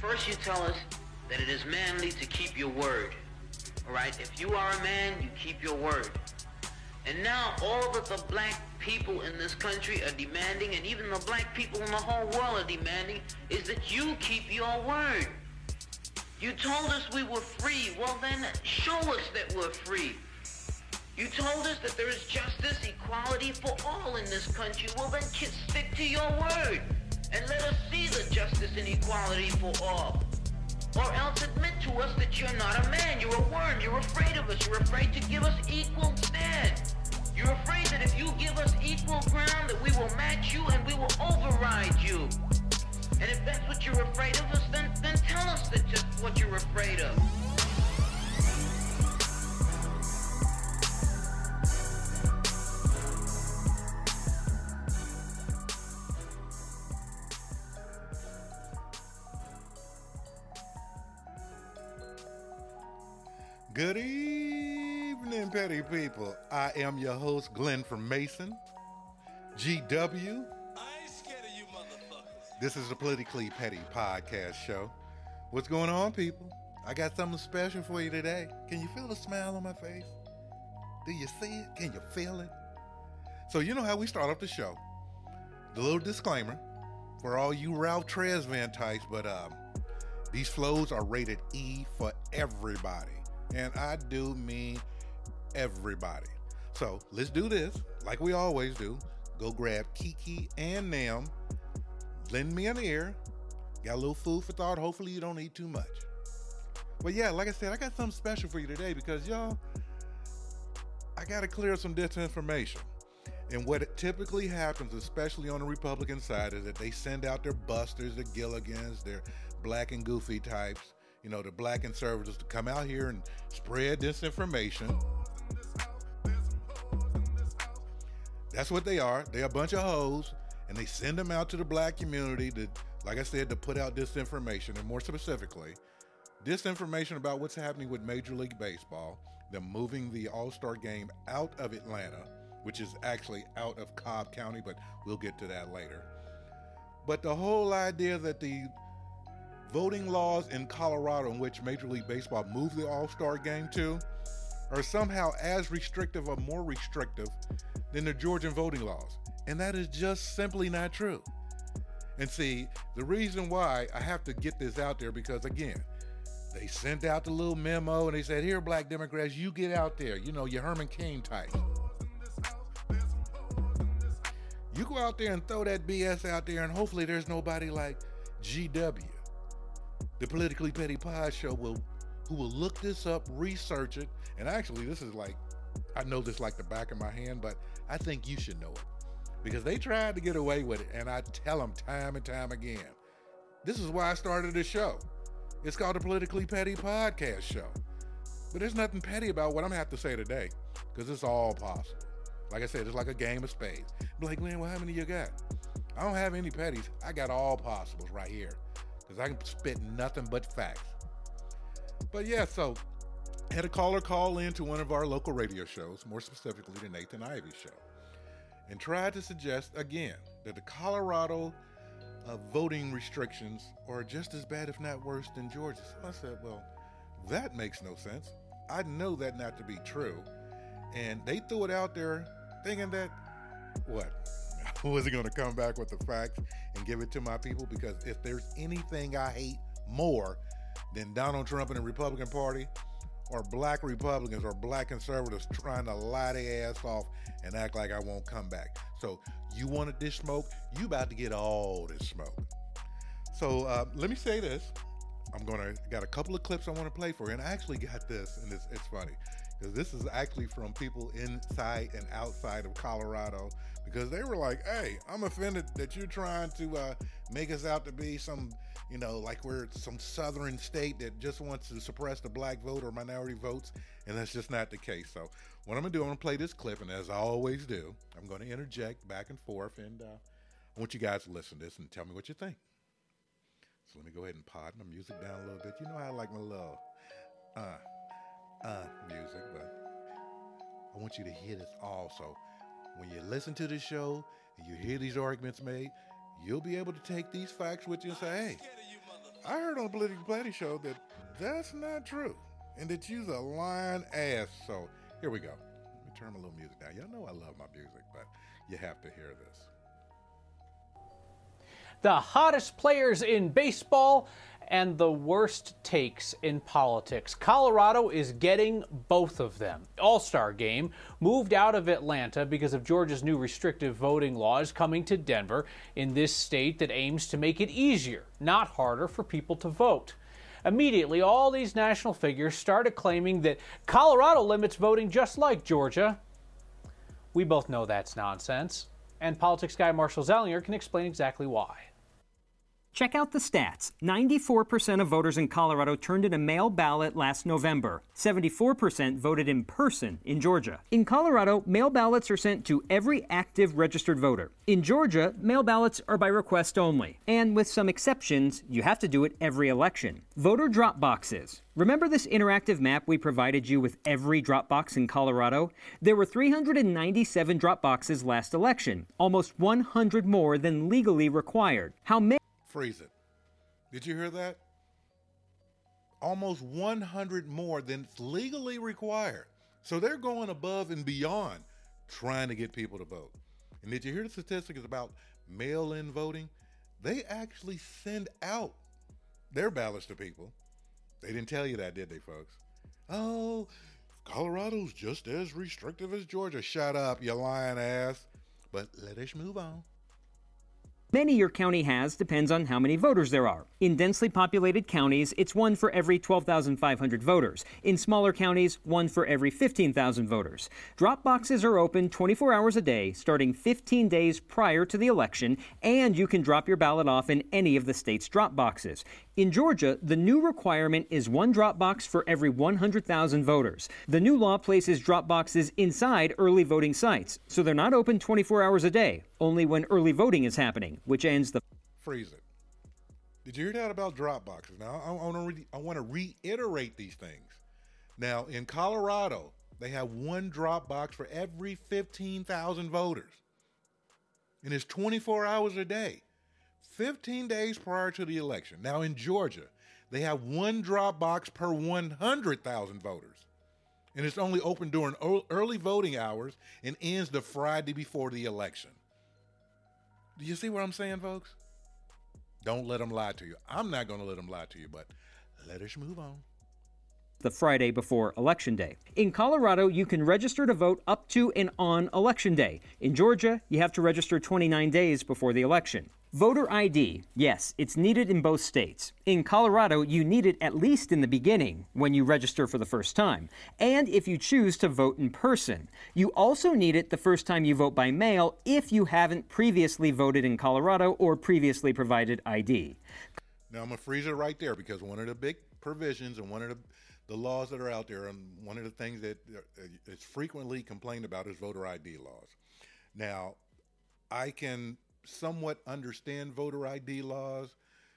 First you tell us that it is manly to keep your word. Alright? If you are a man, you keep your word. And now all that the black people in this country are demanding, and even the black people in the whole world are demanding, is that you keep your word. You told us we were free. Well then, show us that we're free. You told us that there is justice, equality for all in this country. Well then, stick to your word. And let us see the justice and equality for all. Or else admit to us that you're not a man, you're a worm, you're afraid of us, you're afraid to give us equal stand. You're afraid that if you give us equal ground, that we will match you and we will override you. And if that's what you're afraid of us, then tell us that just what you're afraid of. Good evening, petty people. I am your host, Glenn from Mason, GW. I ain't scared of you motherfuckers. This is the Politically Petty Podcast Show. What's going on, people? I got something special for you today. Can you feel the smile on my face? Do you see it? Can you feel it? So you know how we start off the show. The little disclaimer for all you Ralph Tresvant types, but these flows are rated E for everybody. And I do mean everybody. So let's do this like we always do. Go grab Kiki and Nam. Lend me an ear. Got a little food for thought. Hopefully you don't eat too much. But yeah, like I said, I got something special for you today because y'all, I got to clear some disinformation. And what typically happens, especially on the Republican side, is that they send out their busters, their Gilligans, their black and goofy types, you know, the black conservatives to come out here and spread disinformation. That's what they are. They're a bunch of hoes, and they send them out to the black community to, like I said, to put out disinformation, and more specifically, disinformation about what's happening with Major League Baseball, them moving the All-Star game out of Atlanta, which is actually out of Cobb County, but we'll get to that later. But the whole idea that the voting laws in Colorado in which Major League Baseball moved the All-Star game to are somehow as restrictive or more restrictive than the Georgian voting laws. And that is just simply not true. And see, the reason why I have to get this out there, because again, they sent out the little memo and they said, here, black Democrats, you get out there. You know, your Herman Cain type. You go out there and throw that BS out there, and hopefully there's nobody like GW, the Politically Petty Pod Show, who will look this up, research it. And actually, this is like, I know this like the back of my hand, but I think you should know it. Because they tried to get away with it, and I tell them time and time again. This is why I started this show. It's called the Politically Petty Podcast Show. But there's nothing petty about what I'm going to have to say today, because it's all possible. Like I said, it's like a game of spades. Be like, Glenn, well, how many you got? I don't have any petties. I got all possibles right here, because I can spit nothing but facts. But yeah, so I had a caller call in to one of our local radio shows, more specifically the Nathan Ivey Show, and tried to suggest again that the Colorado voting restrictions are just as bad, if not worse, than Georgia. So I said, well, that makes no sense. I know that not to be true. And they threw it out there thinking that, what? Was he going to come back with the facts and give it to my people? Because if there's anything I hate more than Donald Trump and the Republican Party, or black Republicans or black conservatives trying to lie their ass off and act like I won't come back. So you wanted this smoke, you about to get all this smoke. So let me say this. Got a couple of clips I want to play for you. And I actually got this, and it's funny, because this is actually from people inside and outside of Colorado, because they were like, hey, I'm offended that you're trying to make us out to be some, you know, like we're some southern state that just wants to suppress the black vote or minority votes, and that's just not the case. So what I'm going to do, I'm going to play this clip, and as I always do, I'm going to interject back and forth, and I want you guys to listen to this and tell me what you think. So let me go ahead and pod my music down a little bit. You know how I like my little music, but I want you to hear this also. When you listen to this show and you hear these arguments made, you'll be able to take these facts with you and say, hey, I heard on the Political Platty show that that's not true, and that you's a lying ass. So here we go. Let me turn my little music down. Y'all know I love my music, but you have to hear this. The hottest players in baseball and the worst takes in politics. Colorado is getting both of them. All-Star Game moved out of Atlanta because of Georgia's new restrictive voting laws coming to Denver, in this state that aims to make it easier, not harder, for people to vote. Immediately, all these national figures started claiming that Colorado limits voting just like Georgia. We both know that's nonsense, and politics guy Marshall Zallinger can explain exactly why. Check out the stats. 94% of voters in Colorado turned in a mail ballot last November. 74% voted in person in Georgia. In Colorado, mail ballots are sent to every active registered voter. In Georgia, mail ballots are by request only. And with some exceptions, you have to do it every election. Voter drop boxes. Remember this interactive map we provided you with every drop box in Colorado? There were 397 drop boxes last election, almost 100 more than legally required. How many? Freeze it. Did you hear that? Almost 100 more than legally required. So they're going above and beyond trying to get people to vote. And did you hear the statistics about mail-in voting? They actually send out their ballots to people. They didn't tell you that, did they, folks? Oh, Colorado's just as restrictive as Georgia. Shut up, you lying ass. But let us move on. Many your county has depends on how many voters there are. In densely populated counties, it's one for every 12,500 voters. In smaller counties, one for every 15,000 voters. Drop boxes are open 24 hours a day, starting 15 days prior to the election, and you can drop your ballot off in any of the state's drop boxes. In Georgia, the new requirement is one drop box for every 100,000 voters. The new law places drop boxes inside early voting sites, so they're not open 24 hours a day, only when early voting is happening, which ends the... Freeze it. Did you hear that about drop boxes? Now, I want to reiterate these things. Now, in Colorado, they have one drop box for every 15,000 voters. And it's 24 hours a day. 15 days prior to the election. Now in Georgia, they have one drop box per 100,000 voters. And it's only open during early voting hours and ends the Friday before the election. Do you see what I'm saying, folks? Don't let them lie to you. I'm not going to let them lie to you, but let us move on. The Friday before Election Day. In Colorado, you can register to vote up to and on Election Day. In Georgia, you have to register 29 days before the election. Voter ID, yes, it's needed in both states. In Colorado, you need it at least in the beginning, when you register for the first time, and if you choose to vote in person. You also need it the first time you vote by mail if you haven't previously voted in Colorado or previously provided ID. Now, I'm going to freeze it right there because one of the big provisions and one of the laws that are out there, and one of the things that is frequently complained about is voter ID laws. Now, I can somewhat understand voter ID laws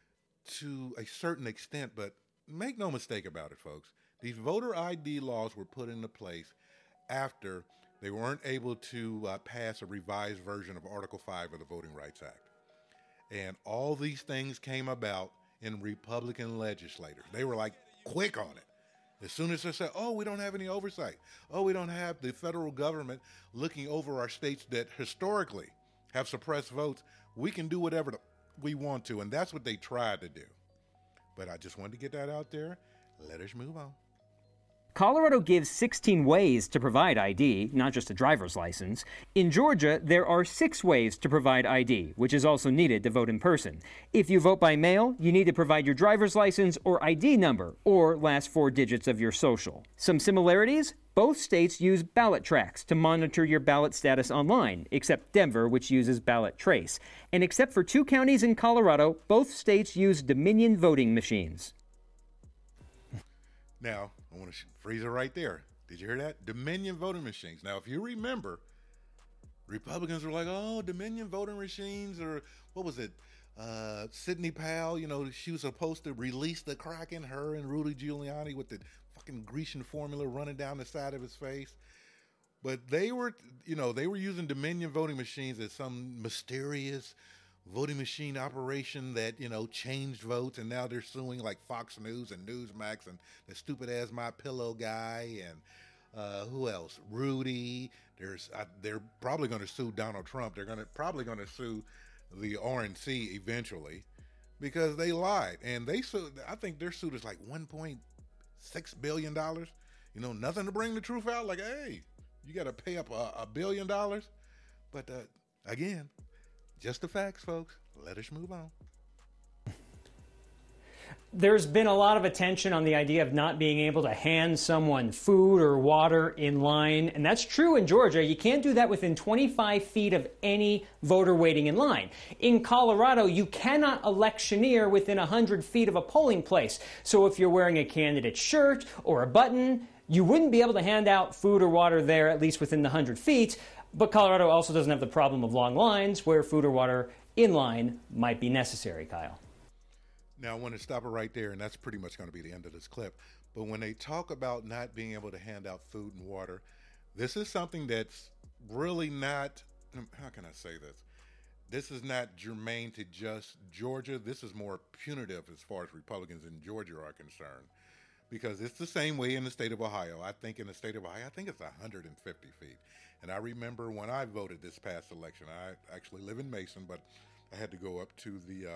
to a certain extent, but make no mistake about it, folks. These voter ID laws were put into place after they weren't able to pass a revised version of Article 5 of the Voting Rights Act. And all these things came about in Republican legislators. They were like quick on it. As soon as they said, oh, we don't have any oversight. Oh, we don't have the federal government looking over our states that historically have suppressed votes, we can do whatever we want to. And that's what they tried to do. But I just wanted to get that out there. Let us move on. Colorado gives 16 ways to provide ID, not just a driver's license. In Georgia, there are 6 ways to provide ID, which is also needed to vote in person. If you vote by mail, you need to provide your driver's license or ID number, or last 4 digits of your social. Some similarities? Both states use ballot tracks to monitor your ballot status online, except Denver, which uses Ballot Trace. And except for 2 counties in Colorado, both states use Dominion voting machines. Now, I want to freeze it right there. Did you hear that? Dominion voting machines. Now, if you remember, Republicans were like, oh, Dominion voting machines, or what was it? Sidney Powell, she was supposed to release the Kraken, her and Rudy Giuliani with the fucking Grecian formula running down the side of his face. But they were using Dominion voting machines as some mysterious voting machine operation that, changed votes, and now they're suing like Fox News and Newsmax and the stupid ass My Pillow guy and who else? Rudy. They're probably going to sue Donald Trump. They're probably going to sue the RNC eventually because they lied, and they sued. I think their suit is like $1.6 billion. Nothing to bring the truth out. Like, hey, you got to pay up $1 billion. But again, just the facts, folks. Let us move on. There's been a lot of attention on the idea of not being able to hand someone food or water in line, and that's true in Georgia. You can't do that within 25 feet of any voter waiting in line. In Colorado, you cannot electioneer within 100 feet of a polling place. So if you're wearing a candidate shirt or a button, you wouldn't be able to hand out food or water there, at least within the 100 feet. But Colorado also doesn't have the problem of long lines where food or water in line might be necessary, Kyle. Now, I want to stop it right there, and that's pretty much going to be the end of this clip. But when they talk about not being able to hand out food and water, this is something that's really not, how can I say this? This is not germane to just Georgia. This is more punitive as far as Republicans in Georgia are concerned, because it's the same way in the state of Ohio. I think in the state of Ohio, I think it's 150 feet. And I remember when I voted this past election, I actually live in Mason, but I had to go up to the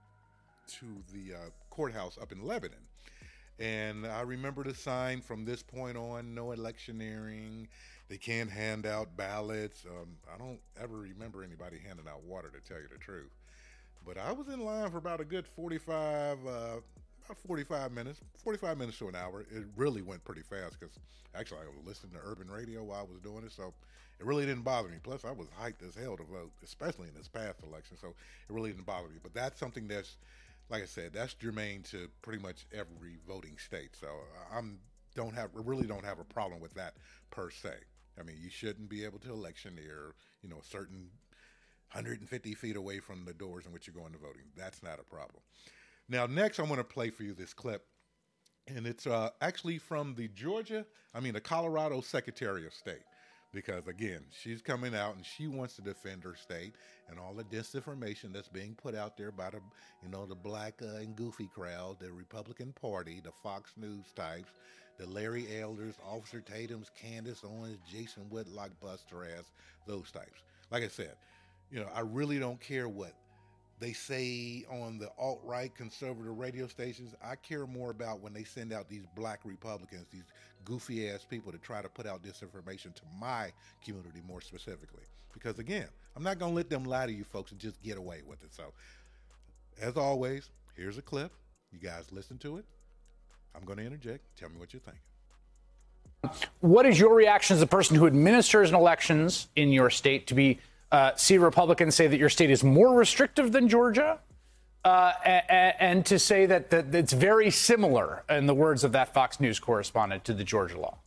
courthouse up in Lebanon. And I remember the sign, from this point on, no electioneering. They can't hand out ballots. I don't ever remember anybody handing out water, to tell you the truth. But I was in line for about a good 45 minutes to an hour. It really went pretty fast because actually I was listening to urban radio while I was doing it, so it really didn't bother me. Plus, I was hyped as hell to vote, especially in this past election, so it really didn't bother me. But that's something that's, like I said, that's germane to pretty much every voting state. So I really don't have a problem with that per se. I mean, you shouldn't be able to electioneer, a certain 150 feet away from the doors in which you're going to voting. That's not a problem. Now, next, I want to play for you this clip, and it's actually from the Colorado Secretary of State, because, again, she's coming out and she wants to defend her state and all the disinformation that's being put out there by the black and goofy crowd, the Republican Party, the Fox News types, the Larry Elders, Officer Tatum's, Candace Owens, Jason Whitlock, Buster Ass, those types. Like I said, I really don't care what they say on the alt-right conservative radio stations. I care more about when they send out these black Republicans, these goofy-ass people, to try to put out disinformation to my community more specifically. Because, again, I'm not going to let them lie to you folks and just get away with it. So, as always, here's a clip. You guys listen to it. I'm going to interject. Tell me what you think. What is your reaction as a person who administers elections in your state to see Republicans say that your state is more restrictive than Georgia, and to say that it's very similar, in the words of that Fox News correspondent, to the Georgia law?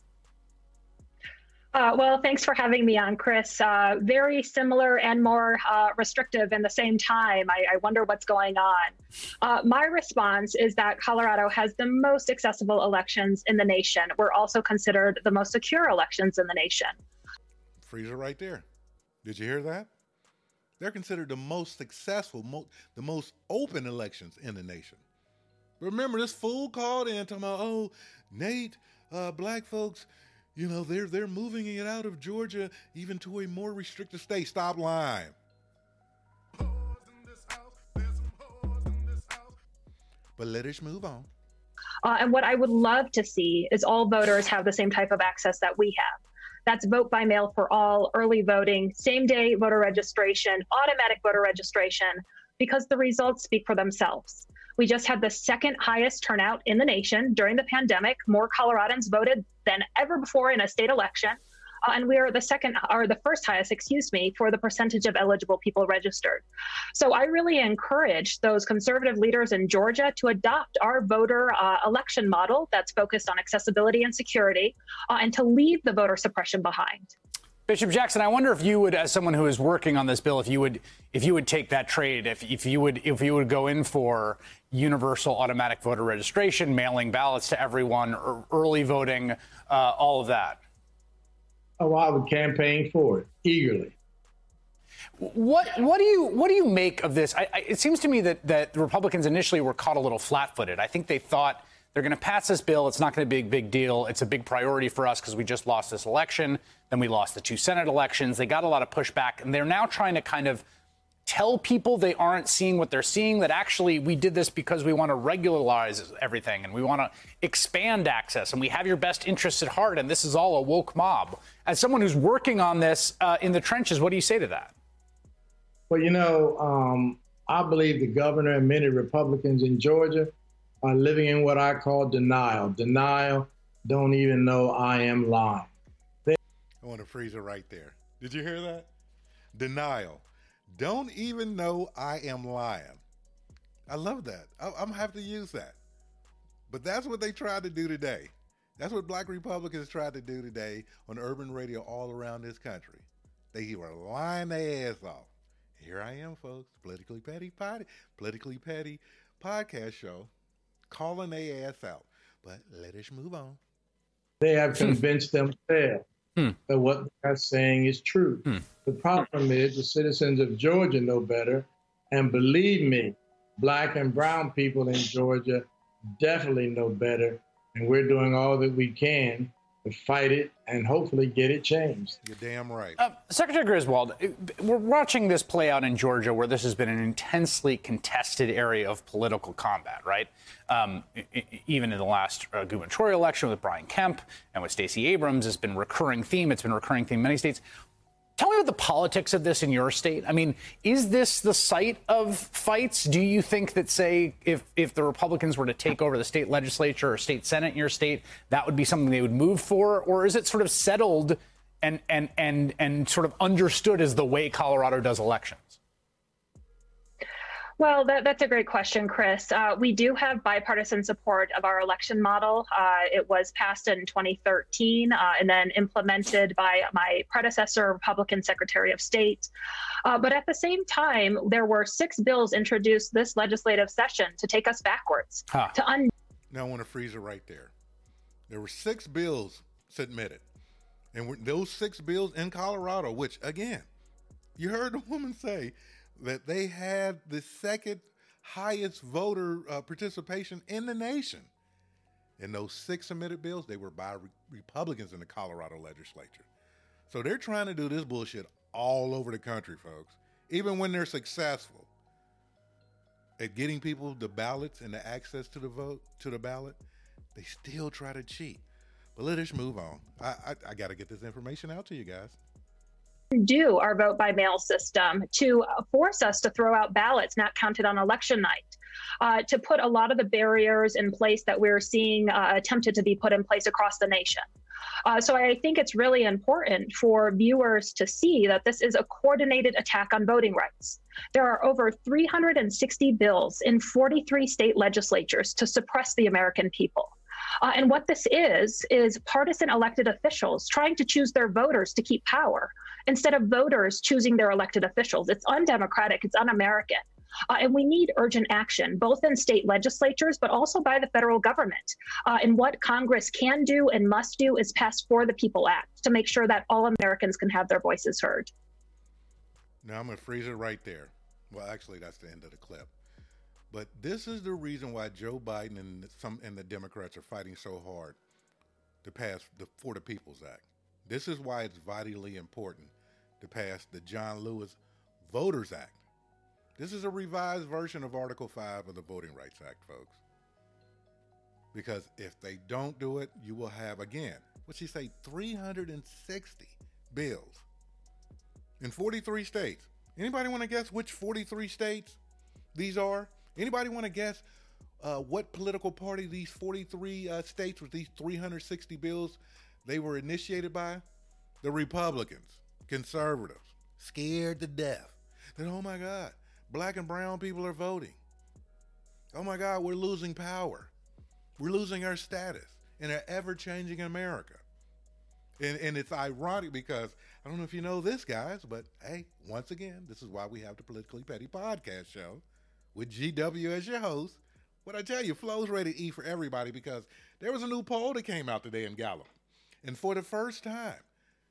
Well, thanks for having me on, Chris. Very similar and more restrictive in the same time. I wonder what's going on. My response is that Colorado has the most accessible elections in the nation. We're also considered the most secure elections in the nation. Freezer right there. Did you hear that? They're considered the most successful, the most open elections in the nation. Remember, this fool called in talking about, oh, Nate, black folks, they're moving it out of Georgia even to a more restricted state. Stop lying. But let us move on. And what I would love to see is all voters have the same type of access that we have. That's vote by mail for all, early voting, same-day voter registration, automatic voter registration, because the results speak for themselves. We just had the second highest turnout in the nation during the pandemic. More Coloradans voted than ever before in a state election. And we are the first highest, for the percentage of eligible people registered. So I really encourage those conservative leaders in Georgia to adopt our voter election model that's focused on accessibility and security, and to leave the voter suppression behind. Bishop Jackson, I wonder if you would, as someone who is working on this bill, if you would take that trade, if you would go in for universal automatic voter registration, mailing ballots to everyone, early voting, all of that. Oh, I would campaign for it eagerly. What do you make of this? It seems to me that the Republicans initially were caught a little flat-footed. I think they thought they're going to pass this bill. It's not going to be a big deal. It's a big priority for us because we just lost this election. Then we lost the 2 Senate elections. They got a lot of pushback, and they're now trying to kind of tell people they aren't seeing what they're seeing, that actually we did this because we want to regularize everything and we want to expand access and we have your best interests at heart, and this is all a woke mob. As someone who's working on this in the trenches, what do you say to that? Well, I believe the governor and many Republicans in Georgia are living in what I call denial. Denial, don't even know I am lying. I want to freeze it right there. Did you hear that? Denial. Don't even know I am lying. I love that. I'm going to have to use that. But that's what they tried to do today. That's what black Republicans tried to do today on urban radio all around this country. They were lying their ass off. Here I am, folks, Politically Petty podcast show, calling their ass out. But let us move on. They have convinced themselves that what they're saying is true. The problem is the citizens of Georgia know better. And believe me, black and brown people in Georgia definitely know better. And we're doing all that we can to fight it and hopefully get it changed. You're damn right. Secretary Griswold, we're watching this play out in Georgia, where this has been an intensely contested area of political combat, right? Even in the last gubernatorial election with Brian Kemp and with Stacey Abrams, it's been a recurring theme. It's been a recurring theme in many states. Tell me about the politics of this in your state. I mean, is this the site of fights? Do you think that, say, if the Republicans were to take over the state legislature or state senate in your state, that would be something they would move for? Or is it sort of settled and sort of understood as the way Colorado does elections? Well, that's a great question, Chris. We do have bipartisan support of our election model. It was passed in 2013 and then implemented by my predecessor, Republican Secretary of State. But at the same time, there were 6 bills introduced this legislative session to take us backwards. Now I want to freeze it right there. There were 6 bills submitted. And those 6 bills in Colorado, which, again, you heard the woman say that they had the second highest voter participation in the nation. And those 6 submitted bills, they were by Republicans in the Colorado legislature. So they're trying to do this bullshit all over the country, folks. Even when they're successful at getting people the ballots and the access to the vote, to the ballot, they still try to cheat. But let us move on. I got to get this information out to you guys. Do our vote by mail system to force us to throw out ballots not counted on election night, to put a lot of the barriers in place that we're seeing attempted to be put in place across the nation. So I think it's really important for viewers to see that this is a coordinated attack on voting rights. There are over 360 bills in 43 state legislatures to suppress the American people. And what this is partisan elected officials trying to choose their voters to keep power instead of voters choosing their elected officials. It's undemocratic. It's un-American. And we need urgent action, both in state legislatures, but also by the federal government. And what Congress can do and must do is pass For the People Act to make sure that all Americans can have their voices heard. Now I'm going to freeze it right there. Well, actually, that's the end of the clip. But this is the reason why Joe Biden and the Democrats are fighting so hard to pass the For the People's Act. This is why it's vitally important to pass the John Lewis Voters Act. This is a revised version of Article 5 of the Voting Rights Act, folks. Because if they don't do it, you will have, again, what'd she say, 360 bills in 43 states. Anybody want to guess which 43 states these are? Anybody want to guess what political party these 43 states with these 360 bills they were initiated by? The Republicans, conservatives, scared to death that, oh my God, black and brown people are voting. Oh my God, we're losing power. We're losing our status in an ever-changing America. And it's ironic because, I don't know if you know this, guys, but hey, once again, this is why we have the Politically Petty podcast show with GW as your host. What I tell you, Flo's ready to eat for everybody because there was a new poll that came out today in Gallup. And for the first time,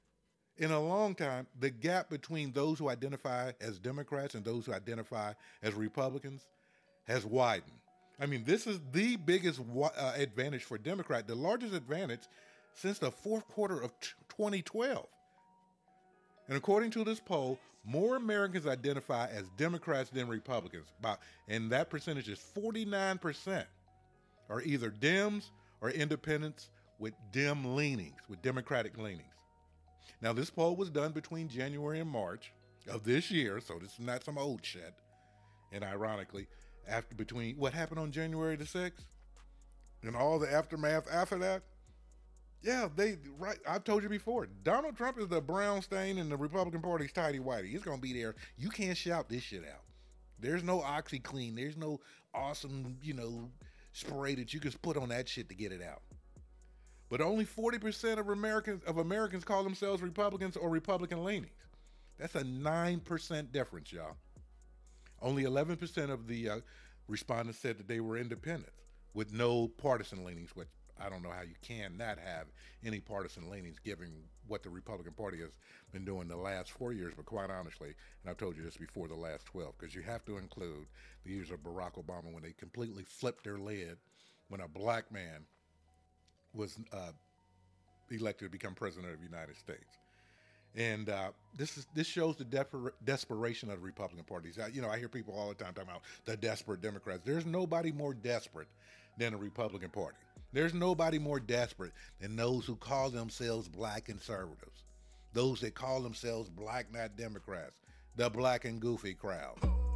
In a long time, the gap between those who identify as Democrats and those who identify as Republicans has widened. I mean, this is the biggest advantage for Democrat, the largest advantage since the fourth quarter of 2012. And according to this poll, more Americans identify as Democrats than Republicans. And that percentage is 49% are either Dems or independents with Dem leanings, with Democratic leanings. Now, this poll was done between January and March of this year, so this is not some old shit. And ironically, between what happened on January the 6th and all the aftermath after that, yeah, I've told you before, Donald Trump is the brown stain in the Republican Party's tighty-whitey. He's going to be there. You can't shout this shit out. There's no OxyClean. There's no awesome, spray that you can put on that shit to get it out. But only 40% of Americans call themselves Republicans or Republican leanings. That's a 9% difference, y'all. Only 11% of the respondents said that they were independents with no partisan leanings, which I don't know how you can not have any partisan leanings given what the Republican Party has been doing the last 4 years, but quite honestly, and I've told you this before, the last 12, because you have to include the years of Barack Obama when they completely flipped their lid when a black man was elected to become president of the United States. And this shows the desperation of the Republican parties. I hear people all the time talking about the desperate Democrats. There's nobody more desperate than the Republican Party. There's nobody more desperate than those who call themselves black conservatives. Those that call themselves black, not Democrats. The black and goofy crowd.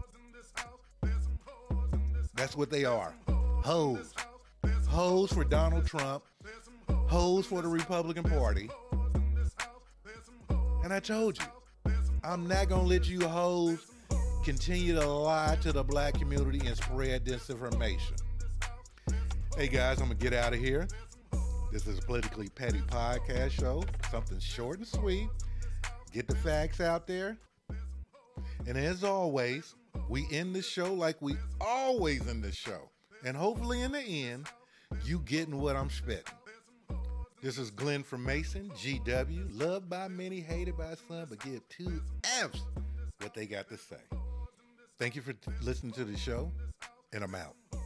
That's what they are. Hoes. Hoes for Donald Trump. Hoes for the Republican Party. And I told you, I'm not going to let you hoes continue to lie to the black community and spread disinformation. Hey guys, I'm going to get out of here. This is a Politically Petty podcast show. Something short and sweet. Get the facts out there. And as always, we end the show like we always end the show. And hopefully in the end, you getting what I'm spitting. This is Glenn from Mason, GW, loved by many, hated by some, but give 2 F's what they got to say. Thank you for listening to the show, and I'm out.